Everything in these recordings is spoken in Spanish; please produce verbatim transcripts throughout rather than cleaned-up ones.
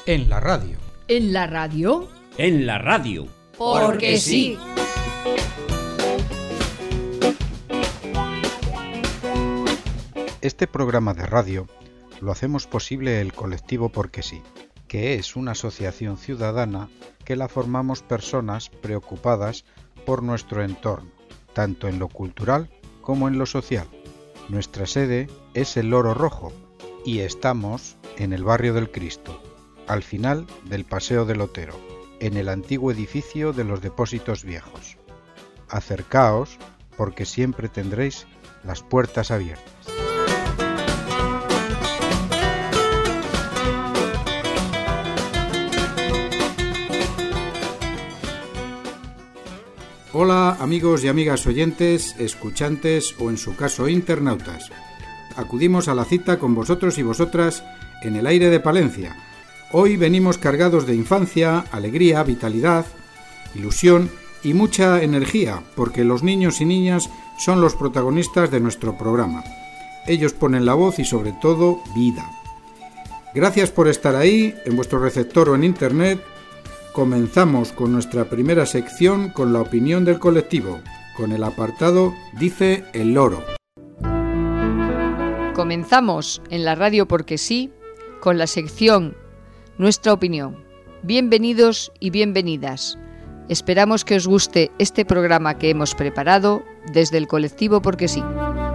En la radio. ¿En la radio? En la radio. Porque sí. Este programa de radio lo hacemos posible el colectivo Porque sí, que es una asociación ciudadana que la formamos personas preocupadas por nuestro entorno, tanto en lo cultural como en lo social. Nuestra sede es el Loro Rojo y estamos en el barrio del Cristo, al final del Paseo del Otero, en el antiguo edificio de los depósitos viejos. Acercaos porque siempre tendréis las puertas abiertas. Hola amigos y amigas oyentes, escuchantes o en su caso internautas. Acudimos a la cita con vosotros y vosotras en el aire de Palencia. Hoy venimos cargados de infancia, alegría, vitalidad, ilusión y mucha energía, porque los niños y niñas son los protagonistas de nuestro programa. Ellos ponen la voz y sobre todo vida. Gracias por estar ahí, en vuestro receptor o en internet. Comenzamos con nuestra primera sección con la opinión del colectivo, con el apartado Dice el Loro. Comenzamos en la radio Porque sí, con la sección Nuestra opinión. Bienvenidos y bienvenidas. Esperamos que os guste este programa que hemos preparado desde el colectivo Porque sí.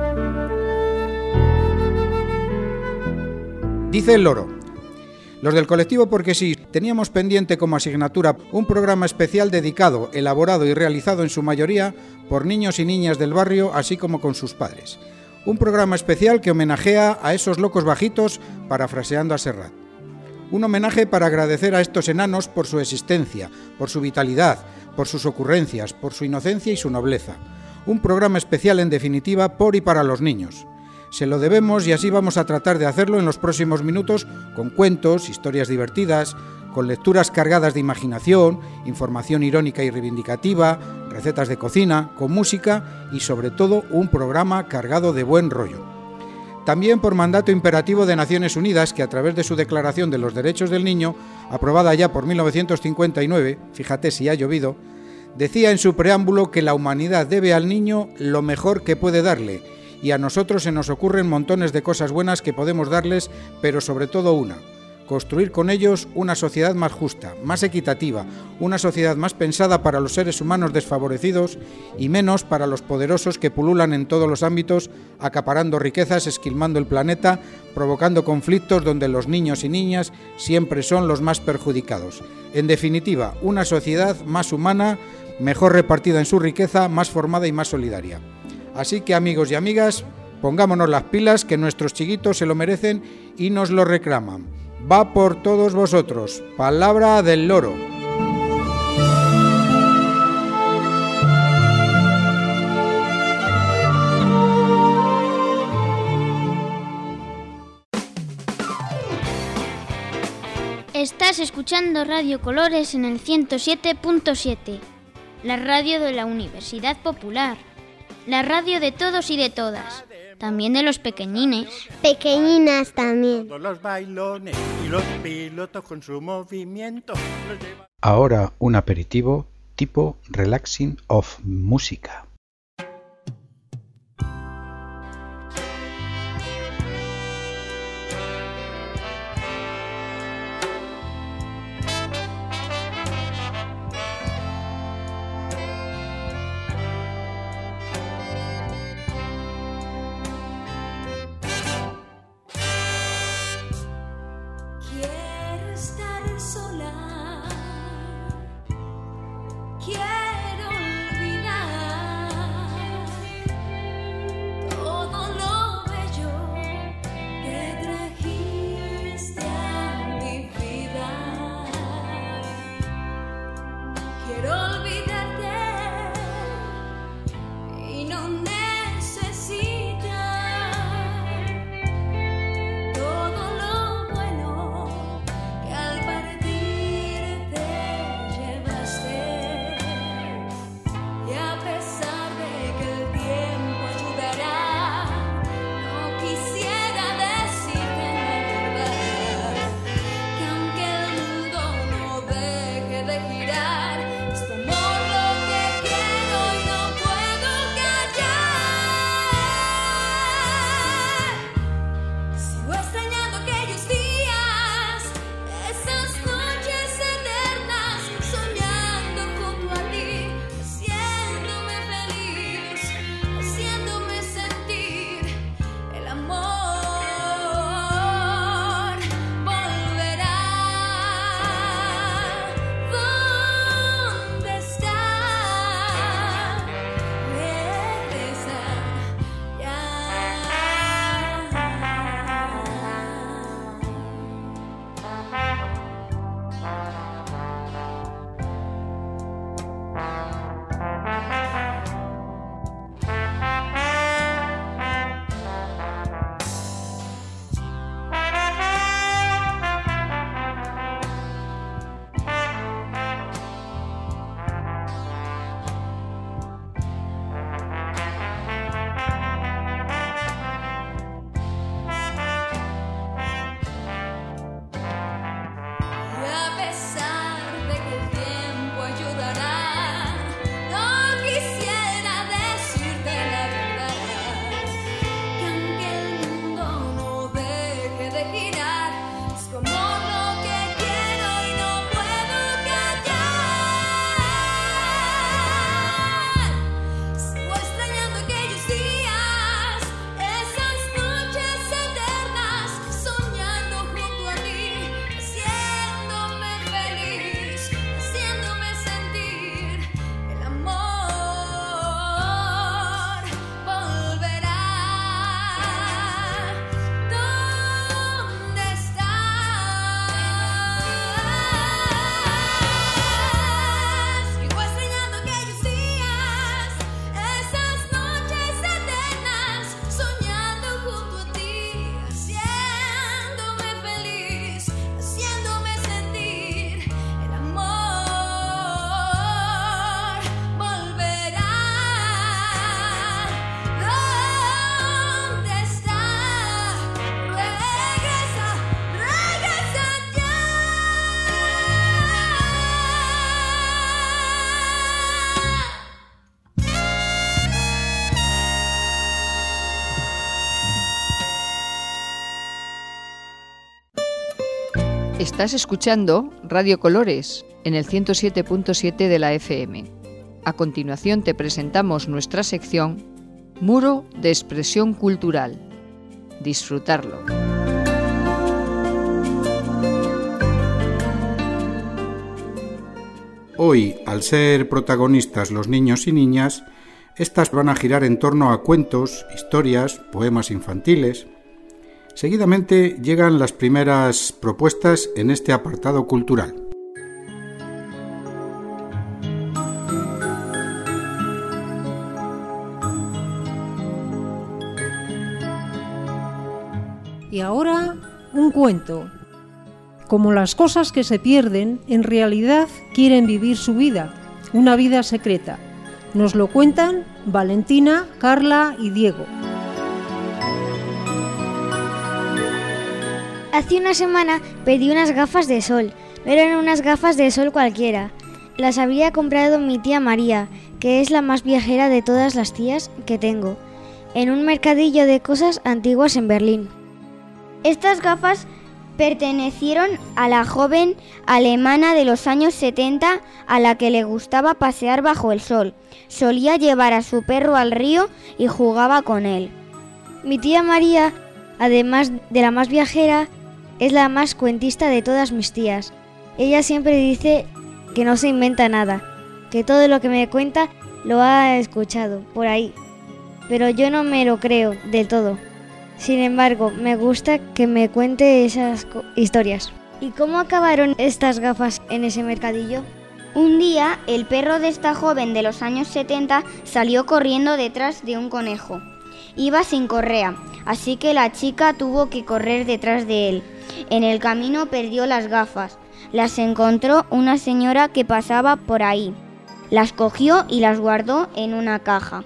Dice el Loro. Los del colectivo Porque sí teníamos pendiente como asignatura un programa especial dedicado, elaborado y realizado en su mayoría por niños y niñas del barrio, así como con sus padres. Un programa especial que homenajea a esos locos bajitos, parafraseando a Serrat. Un homenaje para agradecer a estos enanos por su existencia, por su vitalidad, por sus ocurrencias, por su inocencia y su nobleza. Un programa especial, en definitiva, por y para los niños. Se lo debemos y así vamos a tratar de hacerlo en los próximos minutos con cuentos, historias divertidas, con lecturas cargadas de imaginación, información irónica y reivindicativa, recetas de cocina, con música y sobre todo un programa cargado de buen rollo. También por mandato imperativo de Naciones Unidas, que a través de su Declaración de los Derechos del Niño, aprobada ya por mil novecientos cincuenta y nueve, fíjate si ha llovido, decía en su preámbulo que la humanidad debe al niño lo mejor que puede darle, y a nosotros se nos ocurren montones de cosas buenas que podemos darles, pero sobre todo una: construir con ellos una sociedad más justa, más equitativa, una sociedad más pensada para los seres humanos desfavorecidos y menos para los poderosos que pululan en todos los ámbitos, acaparando riquezas, esquilmando el planeta, provocando conflictos donde los niños y niñas siempre son los más perjudicados. En definitiva, una sociedad más humana, mejor repartida en su riqueza, más formada y más solidaria. Así que, amigos y amigas, pongámonos las pilas, que nuestros chiquitos se lo merecen y nos lo reclaman. Va por todos vosotros. Palabra del Loro. Estás escuchando Radio Colores en el ciento siete punto siete, la radio de la Universidad Popular, la radio de todos y de todas. También de los pequeñines. Pequeñinas también. Los bailones y los pilotos con su movimiento. Lleva... Ahora un aperitivo tipo relaxing of música. Quiero olvidar Estás escuchando Radio Colores en el ciento siete punto siete de la F M. A continuación te presentamos nuestra sección Muro de Expresión Cultural. Disfrutarlo. Hoy, al ser protagonistas los niños y niñas, estas van a girar en torno a cuentos, historias, poemas infantiles. Seguidamente llegan las primeras propuestas en este apartado cultural. Y ahora, un cuento. Como las cosas que se pierden, en realidad quieren vivir su vida, una vida secreta. Nos lo cuentan Valentina, Carla y Diego. Hace una semana pedí unas gafas de sol, pero eran unas gafas de sol cualquiera. Las había comprado mi tía María, que es la más viajera de todas las tías que tengo, en un mercadillo de cosas antiguas en Berlín. Estas gafas pertenecieron a la joven alemana de los años setenta a la que le gustaba pasear bajo el sol. Solía llevar a su perro al río y jugaba con él. Mi tía María, además de la más viajera, es la más cuentista de todas mis tías. Ella siempre dice que no se inventa nada, que todo lo que me cuenta lo ha escuchado por ahí. Pero yo no me lo creo del todo. Sin embargo, me gusta que me cuente esas historias. ¿Y cómo acabaron estas gafas en ese mercadillo? Un día, el perro de esta joven de los años setenta salió corriendo detrás de un conejo. Iba sin correa, así que la chica tuvo que correr detrás de él. En el camino perdió las gafas. Las encontró una señora que pasaba por ahí. Las cogió y las guardó en una caja.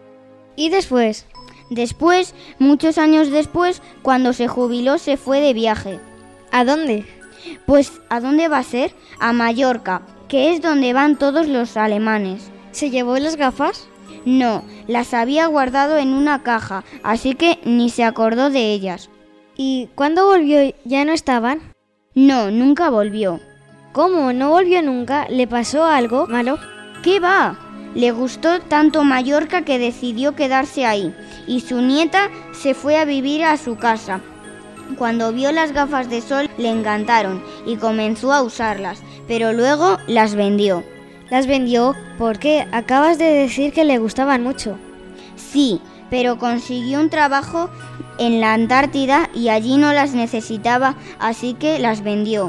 ¿Y después? Después, muchos años después, cuando se jubiló, se fue de viaje. ¿A dónde? Pues, ¿a dónde va a ser? A Mallorca, que es donde van todos los alemanes. ¿Se llevó las gafas? No, las había guardado en una caja, así que ni se acordó de ellas. ¿Y cuándo volvió ya no estaban? No, nunca volvió. ¿Cómo? ¿No volvió nunca? ¿Le pasó algo malo? ¿Qué va? Le gustó tanto Mallorca que decidió quedarse ahí, y su nieta se fue a vivir a su casa. Cuando vio las gafas de sol le encantaron y comenzó a usarlas, pero luego las vendió. ¿Las vendió? ¿Por qué? Acabas de decir que le gustaban mucho. Sí, pero consiguió un trabajo en la Antártida y allí no las necesitaba, así que las vendió.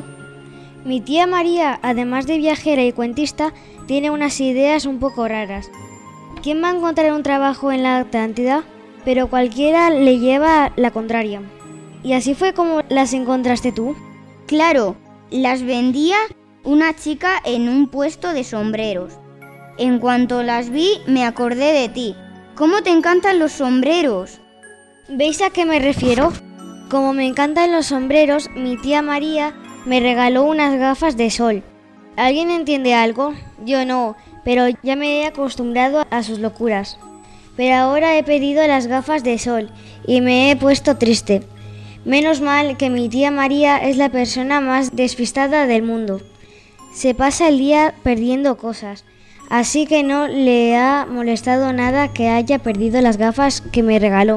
Mi tía María, además de viajera y cuentista, tiene unas ideas un poco raras. ¿Quién va a encontrar un trabajo en la Atlántida? Pero cualquiera le lleva la contraria. ¿Y así fue como las encontraste tú? Claro, las vendía una chica en un puesto de sombreros. En cuanto las vi, me acordé de ti. ¿Cómo te encantan los sombreros? ¿Veis a qué me refiero? Como me encantan los sombreros, mi tía María me regaló unas gafas de sol. ¿Alguien entiende algo? Yo no, pero ya me he acostumbrado a sus locuras. Pero ahora he pedido las gafas de sol y me he puesto triste. Menos mal que mi tía María es la persona más despistada del mundo. Se pasa el día perdiendo cosas, así que no le ha molestado nada que haya perdido las gafas que me regaló.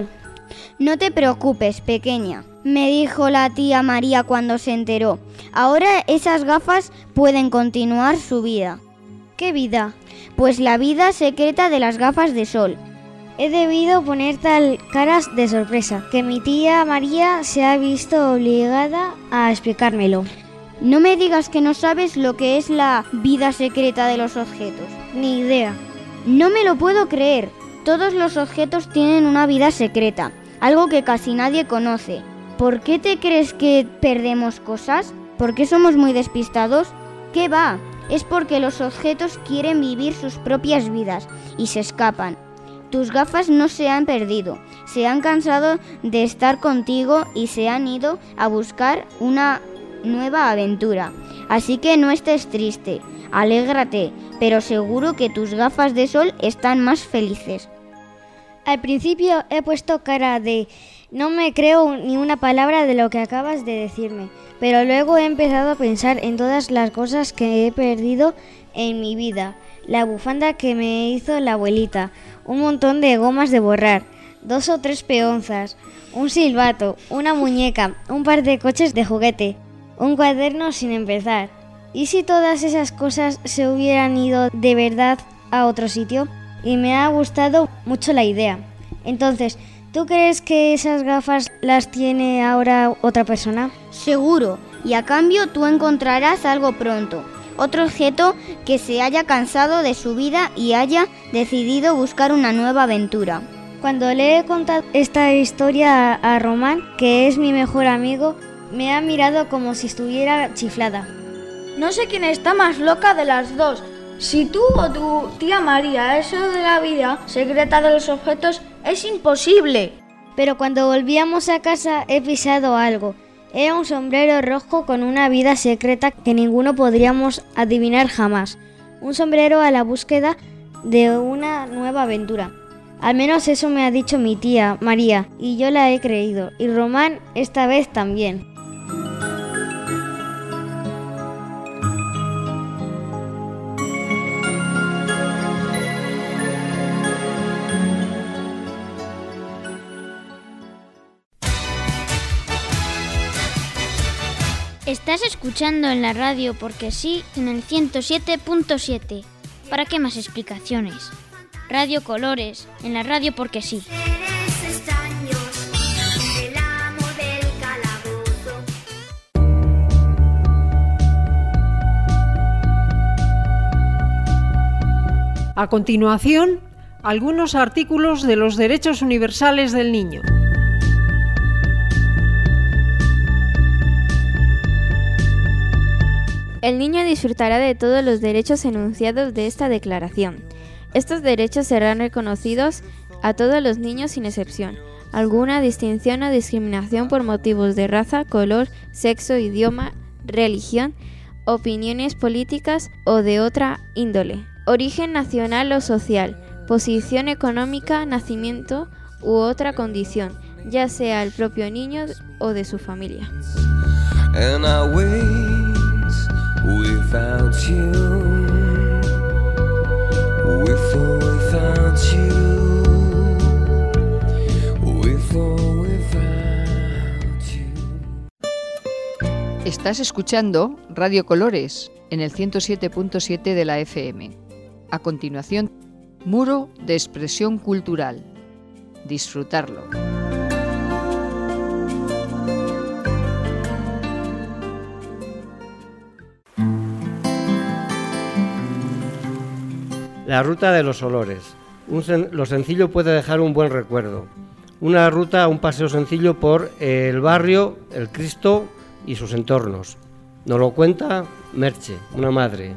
No te preocupes, pequeña, me dijo la tía María cuando se enteró. Ahora esas gafas pueden continuar su vida. ¿Qué vida? Pues la vida secreta de las gafas de sol. He debido poner tal caras de sorpresa que mi tía María se ha visto obligada a explicármelo. No me digas que no sabes lo que es la vida secreta de los objetos. Ni idea. No me lo puedo creer. Todos los objetos tienen una vida secreta, algo que casi nadie conoce. ¿Por qué te crees que perdemos cosas? ¿Por qué somos muy despistados? ¿Qué va? Es porque los objetos quieren vivir sus propias vidas y se escapan. Tus gafas no se han perdido, se han cansado de estar contigo y se han ido a buscar una nueva aventura. Así que no estés triste, alégrate, pero seguro que tus gafas de sol están más felices. Al principio he puesto cara de No me creo ni una palabra de lo que acabas de decirme, pero luego he empezado a pensar en todas las cosas que he perdido en mi vida. La bufanda que me hizo la abuelita, un montón de gomas de borrar, dos o tres peonzas, un silbato, una muñeca, un par de coches de juguete, un cuaderno sin empezar. ¿Y si todas esas cosas se hubieran ido de verdad a otro sitio? Y me ha gustado mucho la idea. Entonces, ¿tú crees que esas gafas las tiene ahora otra persona? Seguro, y a cambio tú encontrarás algo pronto. Otro objeto que se haya cansado de su vida y haya decidido buscar una nueva aventura. Cuando le he contado esta historia a, a Román, que es mi mejor amigo, me ha mirado como si estuviera chiflada. No sé quién está más loca de las dos. Si tú o tu tía María, eso de la vida secreta de los objetos es imposible. Pero cuando volvíamos a casa he pisado algo. Era un sombrero rojo con una vida secreta que ninguno podríamos adivinar jamás. Un sombrero a la búsqueda de una nueva aventura. Al menos eso me ha dicho mi tía María, y yo la he creído. Y Román esta vez también. Estás escuchando en la radio porque sí, en el ciento siete punto siete. ¿Para qué más explicaciones? Radio Colores, en la radio porque sí. A continuación, algunos artículos de los derechos universales del niño. El niño disfrutará de todos los derechos enunciados de esta declaración. Estos derechos serán reconocidos a todos los niños sin excepción. Alguna distinción o discriminación por motivos de raza, color, sexo, idioma, religión, opiniones políticas o de otra índole. Origen nacional o social, posición económica, nacimiento u otra condición, ya sea el propio niño o de su familia. Without you, with or without you, with or without you. Estás escuchando Radio Colores en el ciento siete punto siete de la F M. A continuación, Muro de Expresión Cultural. Disfrutarlo. La ruta de los olores. Un sen- lo sencillo puede dejar un buen recuerdo. Una ruta, un paseo sencillo por el barrio, el Cristo y sus entornos. Nos lo cuenta Merche, una madre.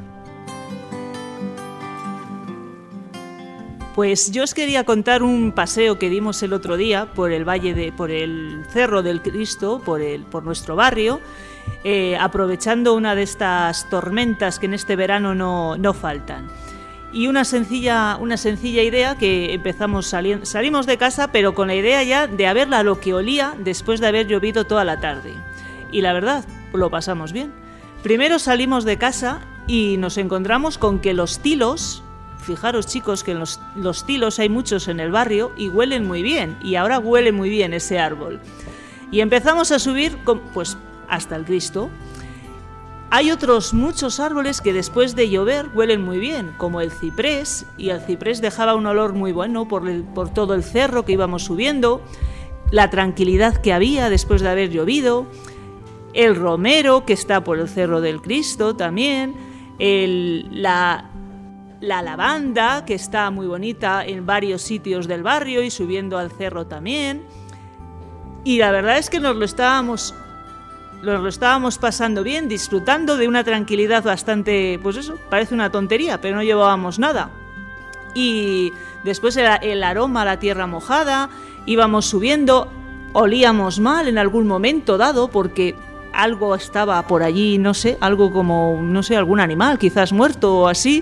Pues yo os quería contar un paseo que dimos el otro día por el valle de, por el Cerro del Cristo, por el, por nuestro barrio, eh, aprovechando una de estas tormentas que en este verano no, no faltan. Y una sencilla, una sencilla idea que empezamos saliendo, salimos de casa, pero con la idea ya de a ver a lo que olía después de haber llovido toda la tarde. Y la verdad, lo pasamos bien. Primero salimos de casa y nos encontramos con que los tilos, fijaros chicos que los, los tilos hay muchos en el barrio y huelen muy bien, y ahora huele muy bien ese árbol. Y empezamos a subir con, pues hasta el Cristo. Hay otros muchos árboles que después de llover huelen muy bien, como el ciprés, y el ciprés dejaba un olor muy bueno por, el, por todo el cerro que íbamos subiendo, la tranquilidad que había después de haber llovido, el romero que está por el Cerro del Cristo también, el, la, la lavanda que está muy bonita en varios sitios del barrio y subiendo al cerro también. Y la verdad es que nos lo estábamos... Nos lo estábamos pasando bien, disfrutando de una tranquilidad bastante, pues eso, parece una tontería, pero no llevábamos nada. Y después el, el aroma a la tierra mojada, íbamos subiendo, olíamos mal en algún momento dado porque algo estaba por allí, no sé, algo como, no sé, algún animal quizás muerto o así,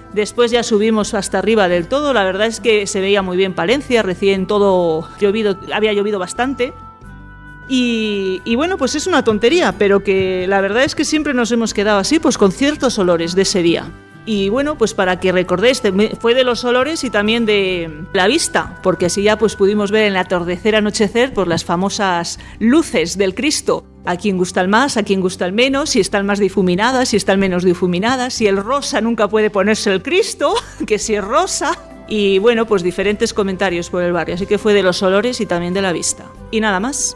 Después ya subimos hasta arriba del todo. La verdad es que se veía muy bien Palencia, recién todo llovido, había llovido bastante. Y, y bueno, pues es una tontería, pero que la verdad es que siempre nos hemos quedado así, pues con ciertos olores de ese día. Y bueno, pues para que recordéis, fue de los olores y también de la vista, porque así ya pues pudimos ver en el atardecer, anochecer, pues las famosas luces del Cristo. A quien gusta el más, a quien gusta el menos, si están más difuminadas, si están menos difuminadas, si el rosa nunca puede ponerse el Cristo, que si es rosa. Y bueno, pues diferentes comentarios por el barrio, así que fue de los olores y también de la vista. Y nada más.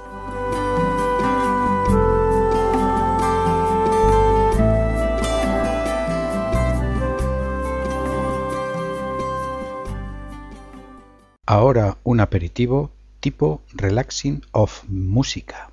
Ahora un aperitivo tipo relaxing of música.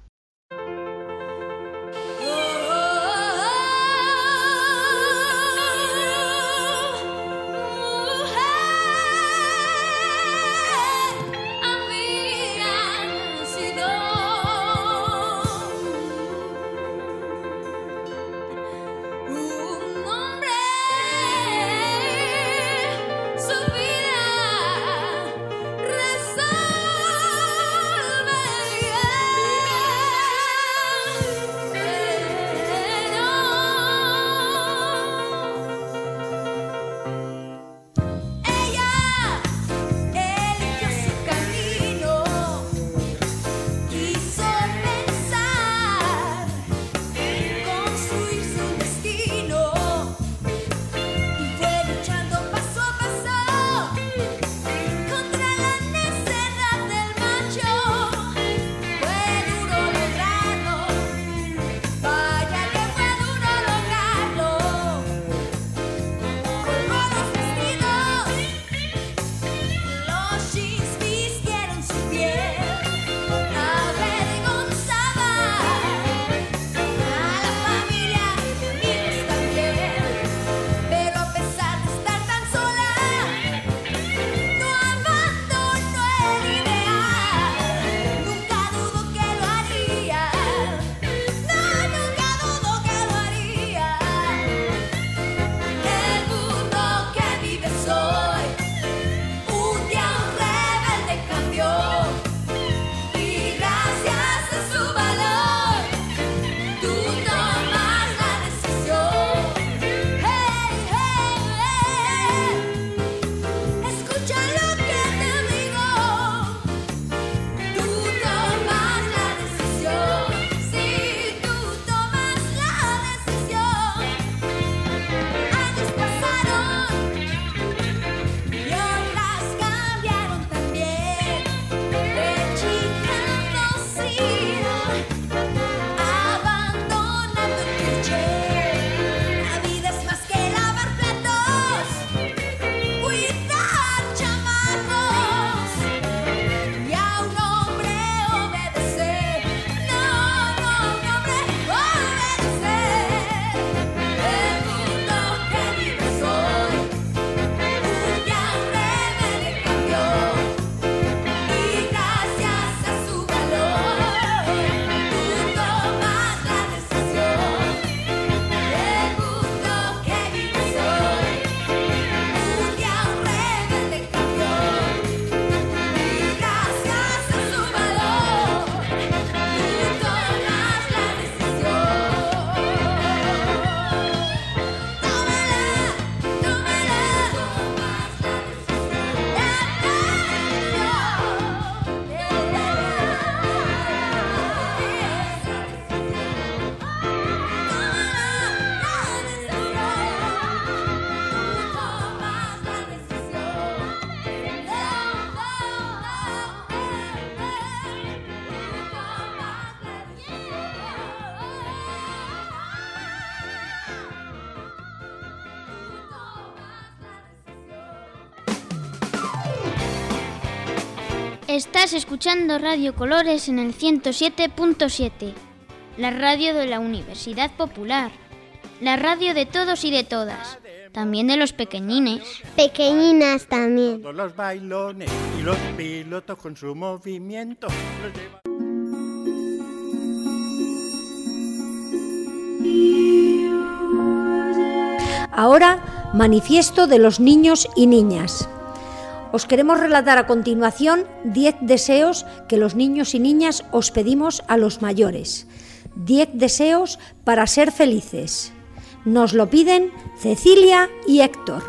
Estás escuchando Radio Colores en el ciento siete punto siete, la radio de la Universidad Popular, la radio de todos y de todas, también de los pequeñines. Pequeñinas también. Todos los bailones y los pilotos con su movimiento los llevan. Ahora Manifiesto de los niños y niñas. Os queremos relatar a continuación diez deseos que los niños y niñas os pedimos a los mayores. diez deseos para ser felices. Nos lo piden Cecilia y Héctor.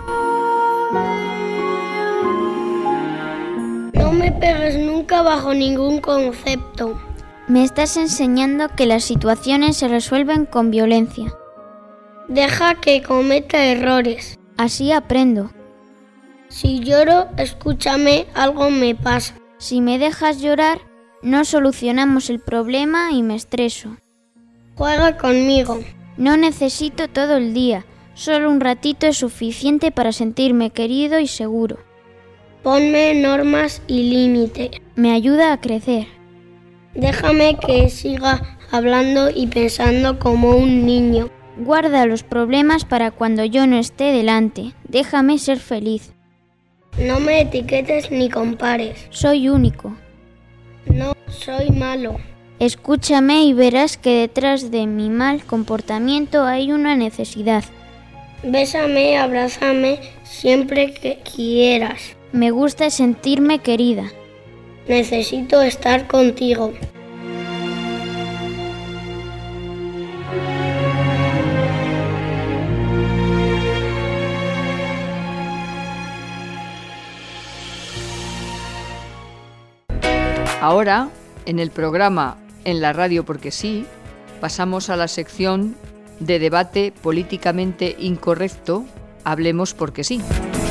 No me pegues nunca bajo ningún concepto. Me estás enseñando que las situaciones se resuelven con violencia. Deja que cometa errores. Así aprendo. Si lloro, escúchame, algo me pasa. Si me dejas llorar, no solucionamos el problema y me estreso. Juega conmigo. No necesito todo el día, solo un ratito es suficiente para sentirme querido y seguro. Ponme normas y límites. Me ayuda a crecer. Déjame que siga hablando y pensando como un niño. Guarda los problemas para cuando yo no esté delante. Déjame ser feliz. No me etiquetes ni compares. Soy único. No soy malo. Escúchame y verás que detrás de mi mal comportamiento hay una necesidad. Bésame, abrázame siempre que quieras. Me gusta sentirme querida. Necesito estar contigo. Ahora, en el programa En la radio porque sí, pasamos a la sección de debate políticamente incorrecto, Hablemos porque sí.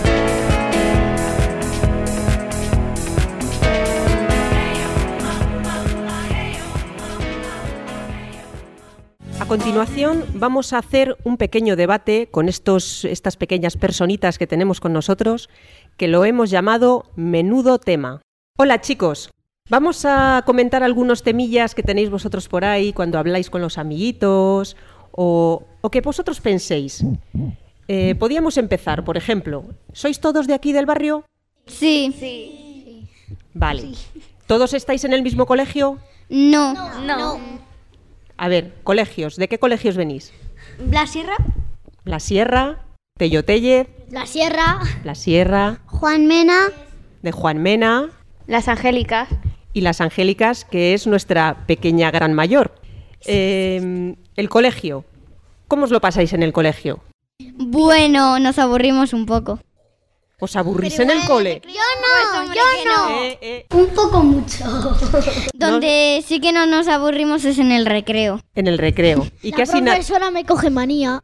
A continuación vamos a hacer un pequeño debate con estos, estas pequeñas personitas que tenemos con nosotros, que lo hemos llamado Menudo Tema. Hola chicos, vamos a comentar algunos temillas que tenéis vosotros por ahí cuando habláis con los amiguitos o, o que vosotros penséis. Eh, podíamos empezar, por ejemplo, ¿sois todos de aquí del barrio? Sí. Sí. Vale. Sí. ¿Todos estáis en el mismo colegio? No. No. no. A ver, colegios, ¿de qué colegios venís? La Sierra. La Sierra, Tello Tellez. La Sierra. La Sierra. Juan Mena. De Juan Mena. Las Angélicas. Y las Angélicas, que es nuestra pequeña gran mayor. Eh, el colegio. ¿Cómo os lo pasáis en el colegio? Bueno, nos aburrimos un poco. ¿Os aburrís en el cole? Yo no, pues, yo no. Eh, eh. Un poco mucho. Donde no. Sí que no nos aburrimos es en el recreo. En el recreo. ¿Y La qué asigna- profesora me coge manía.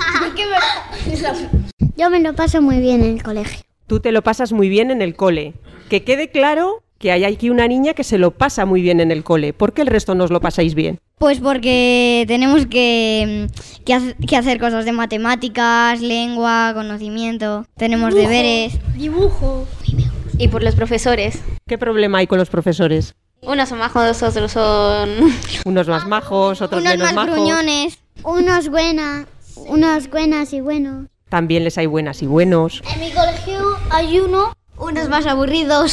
Yo me lo paso muy bien en el colegio. Tú te lo pasas muy bien en el cole. Que quede claro que hay aquí una niña que se lo pasa muy bien en el cole. ¿Por qué el resto no os lo pasáis bien? Pues porque tenemos que, que, ha- que hacer cosas de matemáticas, lengua, conocimiento. Tenemos Dibujo. deberes. Dibujo. Y por los profesores. ¿Qué problema hay con los profesores? Unos son majos, otros son... Unos más majos, otros Unos menos más majos. gruñones. Unos buenas. Unos buenas y buenos. También les hay buenas y buenos. En mi colegio hay uno. Unos más aburridos.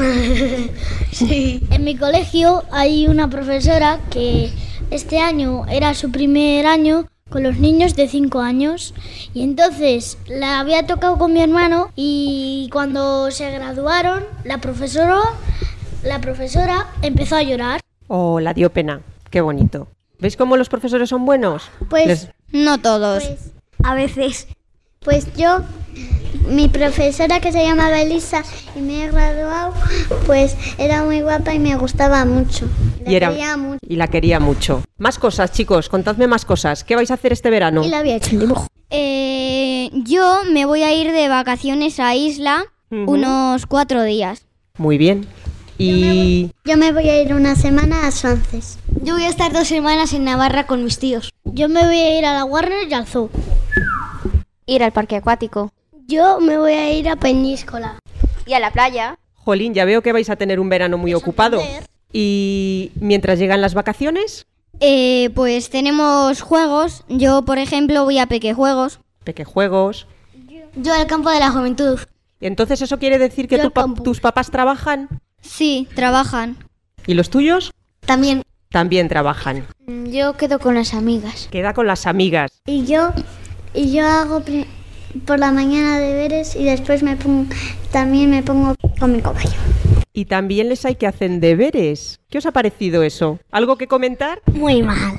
Sí. En mi colegio hay una profesora que este año era su primer año con los niños de cinco años y entonces la había tocado con mi hermano y cuando se graduaron la profesora, la profesora empezó a llorar. Oh, la dio pena. Qué bonito. ¿Veis cómo los profesores son buenos? Pues Les- no todos. Pues, a veces. Pues yo, mi profesora que se llamaba Elisa y me he graduado, pues era muy guapa y me gustaba mucho. La y, era- quería mucho. y la quería mucho. Más cosas, chicos, contadme más cosas. ¿Qué vais a hacer este verano? Y la había hecho un dibujo. Eh, yo me voy a ir de vacaciones a Isla Ujú. unos cuatro días. Muy bien. Y... Yo me voy a ir una semana a Suances. Yo voy a estar dos semanas en Navarra con mis tíos. Yo me voy a ir a la Warner y al Zoo. Ir al parque acuático. Yo me voy a ir a Peñíscola. Y a la playa. Jolín, ya veo que vais a tener un verano muy ocupado. Y mientras llegan las vacaciones, Eh, pues tenemos juegos. Yo, por ejemplo, voy a Pequejuegos. pequejuegos. Yo al campo de la juventud. Y entonces eso quiere decir que Yo tu al pa- campo. tus papás trabajan. Sí, trabajan. ¿Y los tuyos? También. También trabajan. Yo quedo con las amigas. Queda con las amigas. Y yo, y yo hago, pri- por la mañana deberes y después me pongo, también me pongo con mi caballo. Y también les hay que hacer deberes. ¿Qué os ha parecido eso? ¿Algo que comentar? Muy mal.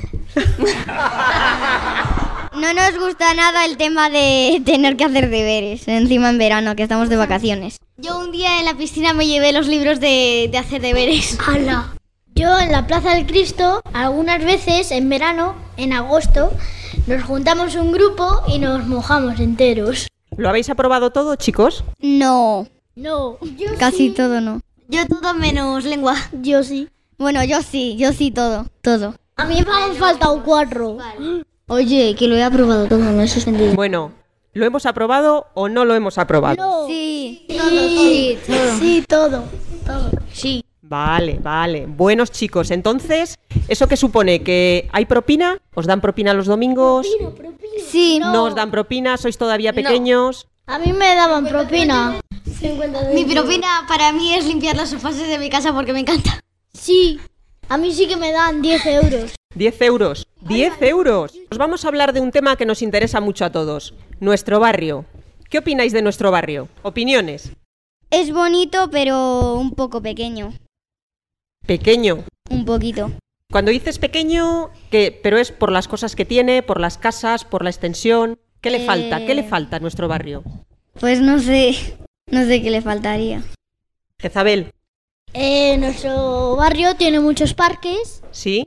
No nos gusta nada el tema de tener que hacer deberes, encima en verano, que estamos de vacaciones. Yo un día en la piscina me llevé los libros de, de hacer deberes. ¡Hala! Yo en la Plaza del Cristo, algunas veces en verano, en agosto, nos juntamos un grupo y nos mojamos enteros. ¿Lo habéis aprobado todo, chicos? No, No, yo casi sí. todo no. Yo todo menos lengua. Yo sí. Bueno, yo sí, yo sí todo, todo. A mí me han faltado cuatro. Oye, que lo he aprobado todo, no eso es sentido. Bueno, ¿lo hemos aprobado o no lo hemos aprobado? No. Sí, Sí, todo, sí, todo. Sí, todo. Todo. Sí. Vale, vale. Buenos chicos, entonces, ¿eso qué supone? ¿Que hay propina? ¿Os dan propina los domingos? Propina, propina. Sí. ¿No os dan propina? ¿Sois todavía pequeños? A mí me daban propina. Mi propina para mí es limpiar los sofás de mi casa porque me encanta. Sí, a mí sí que me dan diez euros. diez euros. diez euros. Os vamos a hablar de un tema que nos interesa mucho a todos. Nuestro barrio. ¿Qué opináis de nuestro barrio? ¿Opiniones? Es bonito, pero un poco pequeño. Pequeño. Un poquito. Cuando dices pequeño, ¿qué? ¿Pero es por las cosas que tiene, por las casas, por la extensión? ¿Qué le Eh, falta? ¿Qué le falta a nuestro barrio? Pues no sé, no sé qué le faltaría. Jezabel, Eh, nuestro barrio tiene muchos parques ¿sí?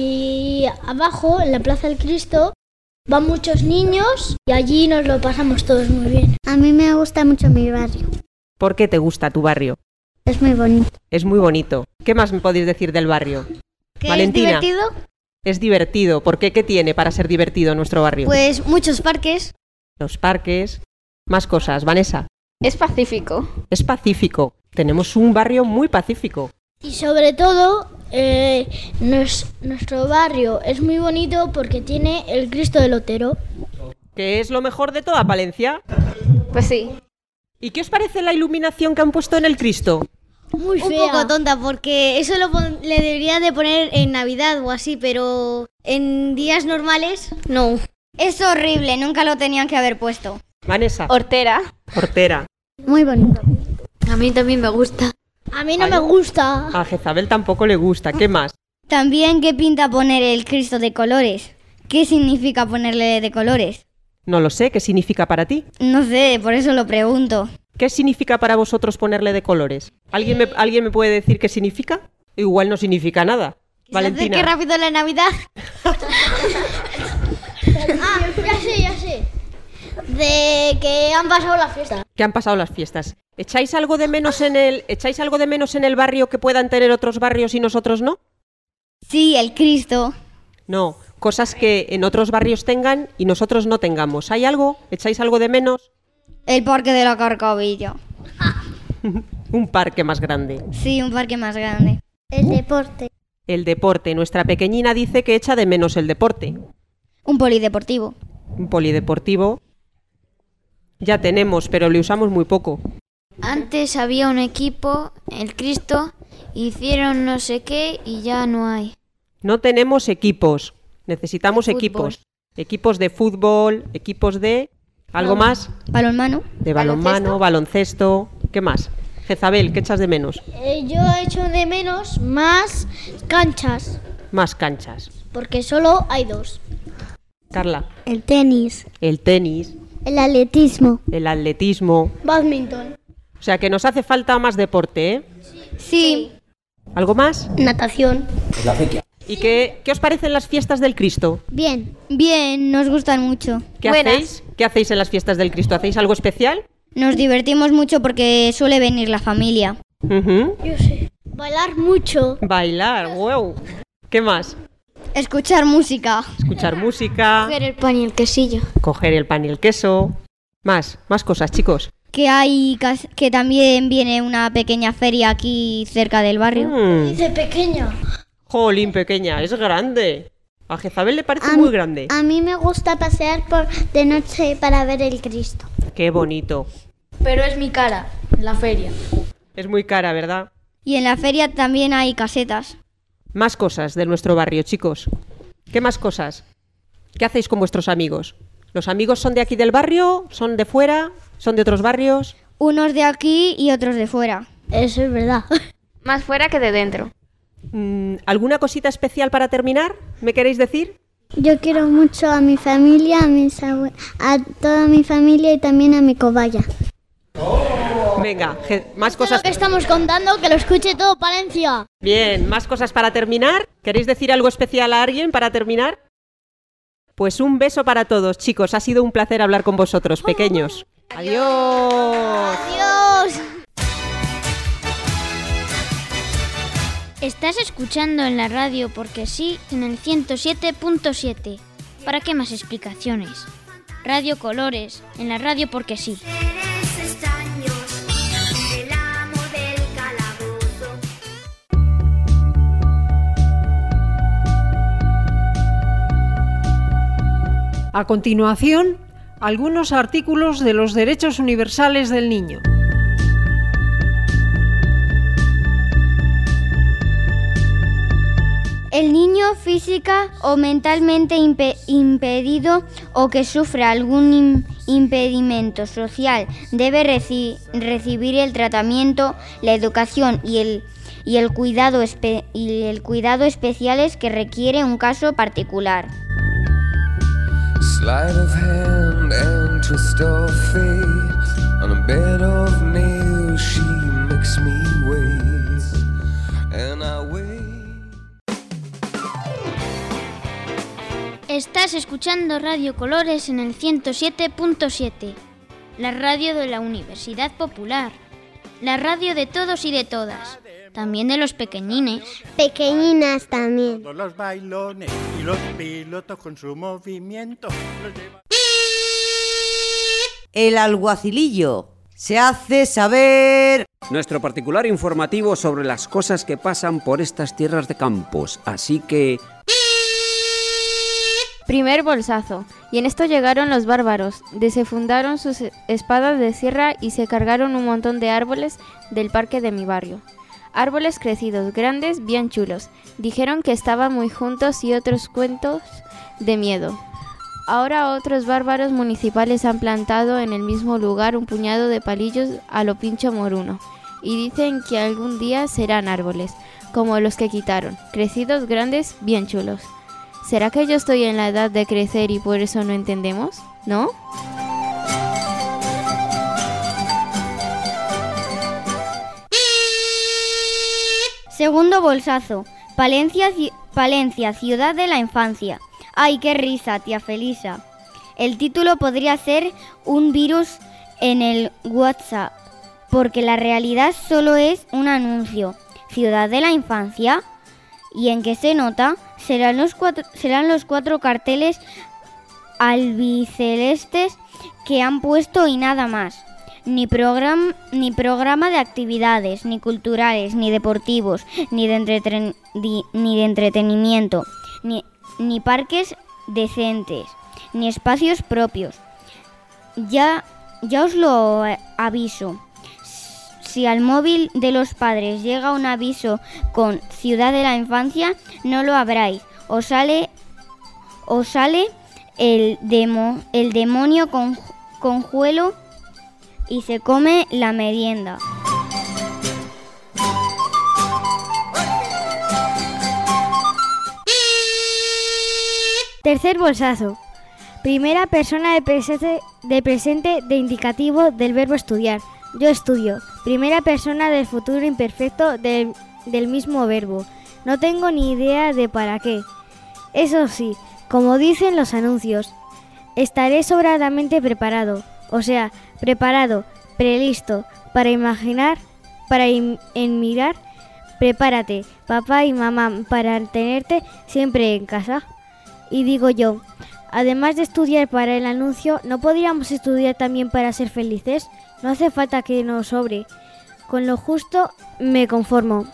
y abajo, en la Plaza del Cristo, van muchos niños y allí nos lo pasamos todos muy bien. A mí me gusta mucho mi barrio. ¿Por qué te gusta tu barrio? Es muy bonito. Es muy bonito. ¿Qué más me podéis decir del barrio? ¿Qué Valentina. es divertido? Es divertido. ¿Por qué? ¿Qué tiene para ser divertido nuestro barrio? Pues muchos parques. Los parques. Más cosas. Vanessa. Es pacífico. Es pacífico. Tenemos un barrio muy pacífico. Y sobre todo, eh, nos- nuestro barrio es muy bonito porque tiene el Cristo del Otero. ¿Qué es lo mejor de toda Palencia? Pues sí. ¿Y qué os parece la iluminación que han puesto en el Cristo? Muy Un fea. poco tonta porque eso lo pon- le debería de poner en Navidad o así, pero en días normales no. Es horrible, nunca lo tenían que haber puesto. Vanessa. Hortera. Hortera. Muy bonito. A mí también me gusta. A mí no Ay. me gusta. A Jezabel tampoco le gusta. ¿Qué más? También, ¿qué pinta poner el Cristo de colores? ¿Qué significa ponerle de colores? No lo sé. ¿Qué significa para ti? No sé, por eso lo pregunto. ¿Qué significa para vosotros ponerle de colores? ¿Alguien me, ¿alguien me puede decir qué significa? Igual no significa nada. Valentina. ¡Qué rápido la Navidad! Ah, ya sé, ya sé. De que han pasado la fiesta. Que han pasado las fiestas. ¿Echáis algo de menos en el, echáis algo de menos en el barrio que puedan tener otros barrios y nosotros no? Sí, el Cristo. No, cosas que en otros barrios tengan y nosotros no tengamos. ¿Hay algo? ¿Echáis algo de menos? El Parque de la Carcavilla. Un parque más grande. Sí, un parque más grande. El deporte. El deporte. Nuestra pequeñina dice que echa de menos el deporte. Un polideportivo. Un polideportivo. Ya tenemos, pero le usamos muy poco. Antes había un equipo, el Cristo, hicieron no sé qué y ya no hay. No tenemos equipos. Necesitamos Fútbol. equipos. Equipos de fútbol, equipos de... ¿Algo Balon- más? Balonmano. De balonmano, baloncesto. ¿Qué más? Jezabel, ¿qué echas de menos? Eh, yo he hecho de menos más canchas, Más canchas. porque solo hay dos. Carla. El tenis. El tenis, El atletismo. el atletismo. Badminton. O sea que nos hace falta más deporte, ¿eh? Sí. ¿Algo más? Natación. ¿Y qué, qué os parecen las fiestas del Cristo? Bien. Bien, nos gustan mucho. ¿Qué hacéis? ¿Qué hacéis en las fiestas del Cristo? ¿Hacéis algo especial? Nos divertimos mucho porque suele venir la familia. Ujú. Yo sé. Bailar mucho. Bailar, wow. ¿Qué más? Escuchar música. Escuchar música, Coger el pan y el quesillo. coger el pan y el queso. Más, más cosas, chicos. Que hay cas- que también viene una pequeña feria aquí cerca del barrio. Mm. Dice pequeña. Jolín, pequeña, es grande. A Jezabel le parece A muy mí- grande. A mí me gusta pasear por de noche para ver el Cristo. Qué bonito. Pero es mi cara, la feria. Es muy cara, ¿verdad? Y en la feria también hay casetas. Más cosas de nuestro barrio, chicos. ¿Qué más cosas? ¿Qué hacéis con vuestros amigos? ¿Los amigos son de aquí del barrio? ¿Son de fuera? ¿Son de otros barrios? Unos de aquí y otros de fuera. Eso es verdad. Más fuera que de dentro. Mm, ¿Alguna cosita especial para terminar? ¿Me queréis decir? Yo quiero mucho a mi familia, a, mis abue- a toda mi familia y también a mi cobaya. Venga, je- más cosas. Lo que estamos contando, que lo escuche todo Palencia. Bien, más cosas para terminar. ¿Queréis decir algo especial a alguien para terminar? Pues un beso para todos, chicos. Ha sido un placer hablar con vosotros, pequeños. Adiós. Adiós. Estás escuchando en la radio porque sí, en el ciento siete punto siete. ¿Para qué más explicaciones? Radio Colores, en la radio porque sí. A continuación, algunos artículos de los derechos universales del niño. El niño física o mentalmente impe- impedido o que sufre algún im- impedimento social debe reci- recibir el tratamiento, la educación y el, y el cuidado espe- y el cuidado especiales que requiere un caso particular. Sleight of hand and twist of fate. On a bed of nails she makes me wait. And I wait. Estás escuchando Radio Colores en el ciento siete punto siete, la radio de la Universidad Popular, la radio de todos y de todas, también de los pequeñines. Pequeñinas también. Todos los bailones y los pilotos con su movimiento los llevan. El alguacilillo se hace saber. Nuestro particular informativo sobre las cosas que pasan por estas tierras de campos, así que... Primer bolsazo. Y en esto llegaron los bárbaros, desenfundaron sus espadas de sierra y se cargaron un montón de árboles del parque de mi barrio. Árboles crecidos, grandes, bien chulos. Dijeron que estaban muy juntos y otros cuentos de miedo. Ahora otros bárbaros municipales han plantado en el mismo lugar un puñado de palillos a lo pincho moruno. Y dicen que algún día serán árboles, como los que quitaron, crecidos, grandes, bien chulos. ¿Será que yo estoy en la edad de crecer y por eso no entendemos? ¿No? Segundo bolsazo. Palencia, ci- Palencia, ciudad de la infancia. ¡Ay, qué risa, tía Felisa! El título podría ser un virus en el WhatsApp, porque la realidad solo es un anuncio. Ciudad de la infancia. ¿Y en qué se nota? Serán los cuatro, serán los cuatro carteles albicelestes que han puesto y nada más. Ni, program, ni programa de actividades, ni culturales, ni deportivos, ni de, entreten, di, ni de entretenimiento, ni, ni parques decentes, ni espacios propios. Ya, ya os lo aviso. Si al móvil de los padres llega un aviso con Ciudad de la Infancia, no lo abráis. Os sale, os sale el, demo, el demonio con, conjuelo y se come la merienda. Tercer bolsazo. Primera persona de presente, de presente de indicativo del verbo estudiar. Yo estudio. Primera persona del futuro imperfecto del, del mismo verbo. No tengo ni idea de para qué. Eso sí, como dicen los anuncios, estaré sobradamente preparado. O sea, preparado, prelisto, para imaginar, para im- en mirar. Prepárate, papá y mamá, para tenerte siempre en casa. Y digo yo, además de estudiar para el anuncio, ¿no podríamos estudiar también para ser felices? No hace falta que nos sobre. Con lo justo me conformo.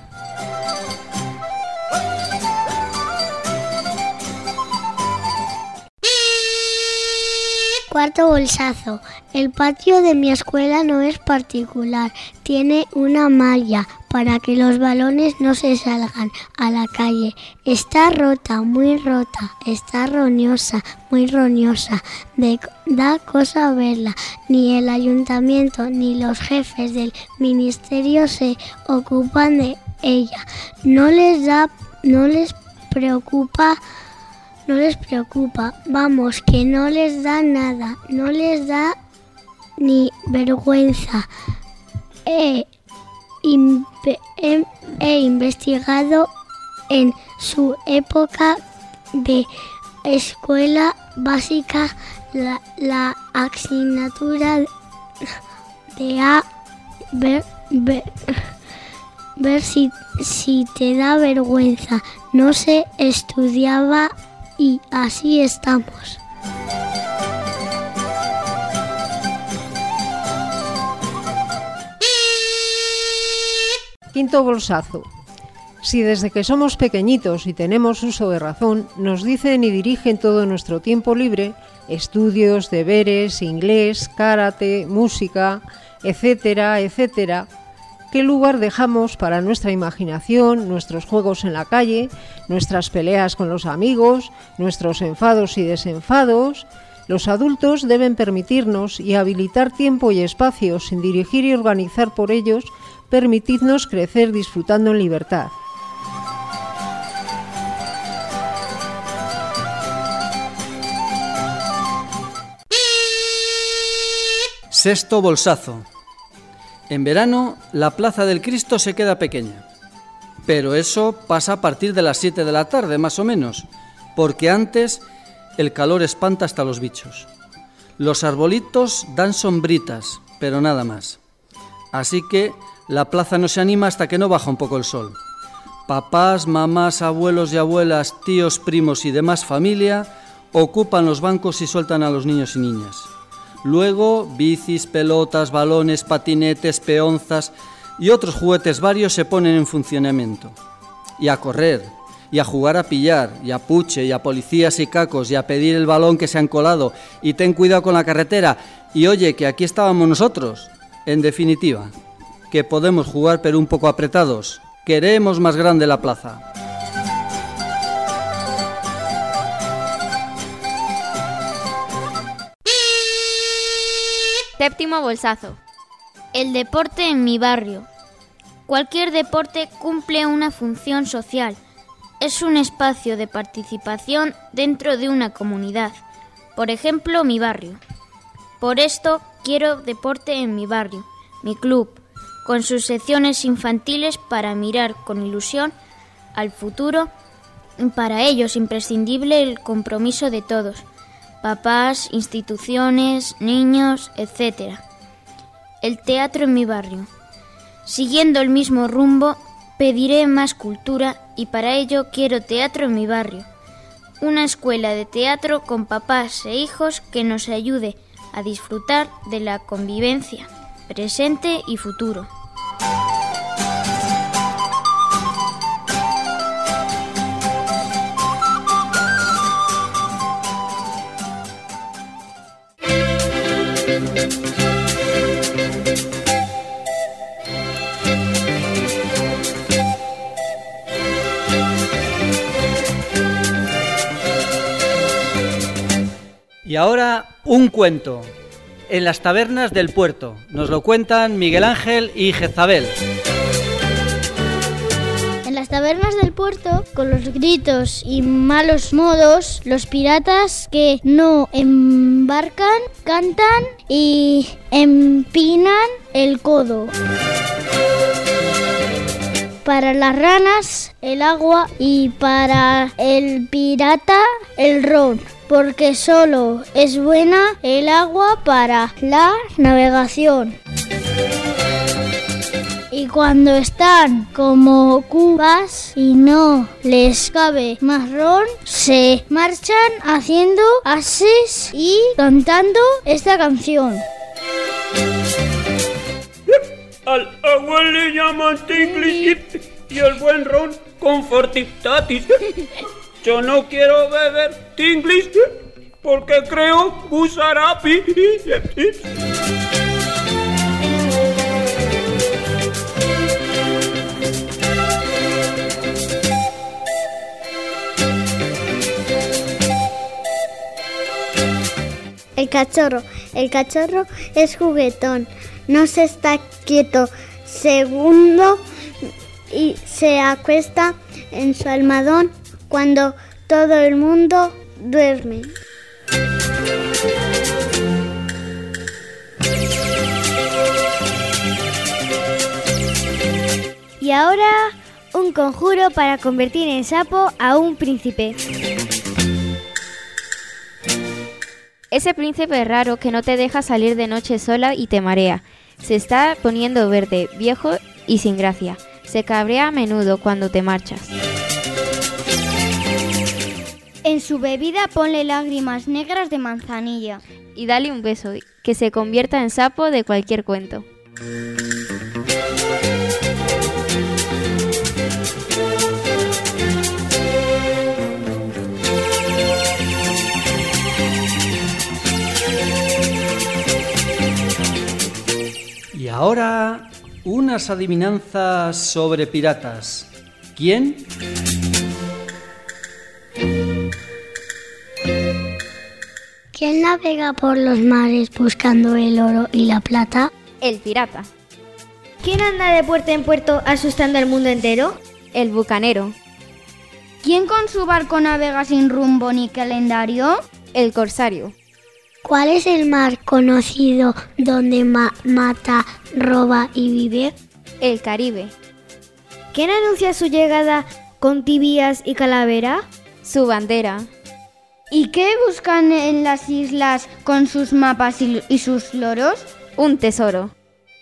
Cuarto bolsazo. El patio de mi escuela no es particular. Tiene una malla para que los balones no se salgan a la calle. Está rota, muy rota. Está roñosa, muy roñosa. De, da cosa verla. Ni el ayuntamiento ni los jefes del ministerio se ocupan de ella. No les da, no les preocupa. No les preocupa, vamos, que no les da nada, no les da ni vergüenza. He, impe, he, he investigado en su época de escuela básica la, la asignatura de A, ver, ver, ver si, si te da vergüenza. No se estudiaba. Y así estamos. Quinto bolsazo. Si desde que somos pequeñitos y tenemos uso de razón, nos dicen y dirigen todo nuestro tiempo libre, estudios, deberes, inglés, karate, música, etcétera, etcétera, ¿qué lugar dejamos para nuestra imaginación, nuestros juegos en la calle, nuestras peleas con los amigos, nuestros enfados y desenfados? Los adultos deben permitirnos y habilitar tiempo y espacio sin dirigir y organizar por ellos, permitidnos crecer disfrutando en libertad. Sexto bolsazo. En verano, la Plaza del Cristo se queda pequeña, pero eso pasa a partir de las siete de la tarde, más o menos, porque antes el calor espanta hasta los bichos. Los arbolitos dan sombritas, pero nada más. Así que la plaza no se anima hasta que no baja un poco el sol. Papás, mamás, abuelos y abuelas, tíos, primos y demás familia ocupan los bancos y sueltan a los niños y niñas. Luego, bicis, pelotas, balones, patinetes, peonzas y otros juguetes varios se ponen en funcionamiento. Y a correr, y a jugar a pillar, y a puche, y a policías y cacos, y a pedir el balón que se han colado, y ten cuidado con la carretera, y oye, que aquí estábamos nosotros. En definitiva, que podemos jugar pero un poco apretados. Queremos más grande la plaza. Séptimo bolsazo. El deporte en mi barrio. Cualquier deporte cumple una función social. Es un espacio de participación dentro de una comunidad. Por ejemplo, mi barrio. Por esto quiero deporte en mi barrio, mi club, con sus secciones infantiles para mirar con ilusión al futuro. Para ello es imprescindible el compromiso de todos. Papás, instituciones, niños, etcétera. El teatro en mi barrio. Siguiendo el mismo rumbo, pediré más cultura y para ello quiero teatro en mi barrio. Una escuela de teatro con papás e hijos que nos ayude a disfrutar de la convivencia, presente y futuro. Y ahora un cuento, en las tabernas del puerto. Nos lo cuentan Miguel Ángel y Jezabel. En las tabernas del puerto, con los gritos y malos modos, los piratas que no embarcan, cantan y empinan el codo. Para las ranas, el agua y para el pirata, el ron. Porque solo es buena el agua para la navegación. Y cuando están como cubas y no les cabe más ron, se marchan haciendo ases y cantando esta canción. Al agua le llaman tinglis y el buen ron confortitatis. Yo no quiero beber tinglis porque creo Gusarapi. El cachorro. El cachorro es juguetón, no se está quieto. Segundo, y se acuesta en su almohadón cuando todo el mundo duerme. Y ahora, un conjuro para convertir en sapo a un príncipe. Ese príncipe raro que no te deja salir de noche sola y te marea. Se está poniendo verde, viejo y sin gracia. Se cabrea a menudo cuando te marchas. En su bebida ponle lágrimas negras de manzanilla. Y dale un beso, que se convierta en sapo de cualquier cuento. Y ahora, unas adivinanzas sobre piratas. ¿Quién? ¿Quién navega por los mares buscando el oro y la plata? El pirata. ¿Quién anda de puerto en puerto asustando al mundo entero? El bucanero. ¿Quién con su barco navega sin rumbo ni calendario? El corsario. ¿Cuál es el mar conocido donde ma- mata, roba y vive? El Caribe. ¿Quién anuncia su llegada con tibias y calavera? Su bandera. ¿Y qué buscan en las islas con sus mapas y, y sus loros? Un tesoro.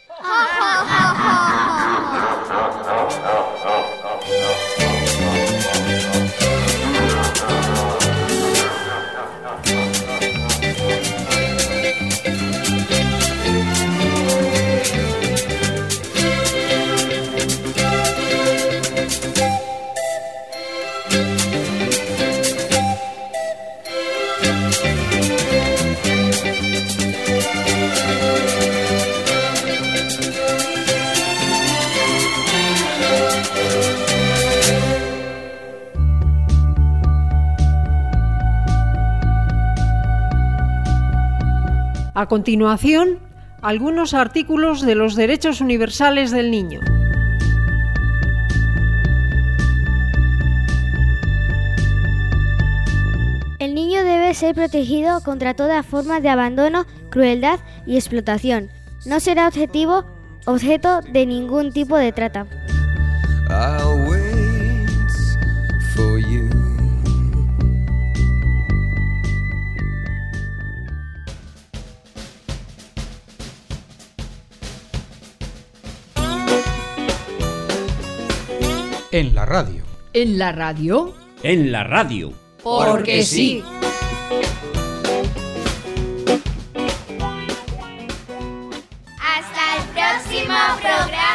A continuación, algunos artículos de los derechos universales del niño. El niño debe ser protegido contra toda forma de abandono, crueldad y explotación. No será objetivo, objeto de ningún tipo de trata. I'll wait for you. En la radio. ¿En la radio? En la radio. Porque sí. Hasta el próximo programa.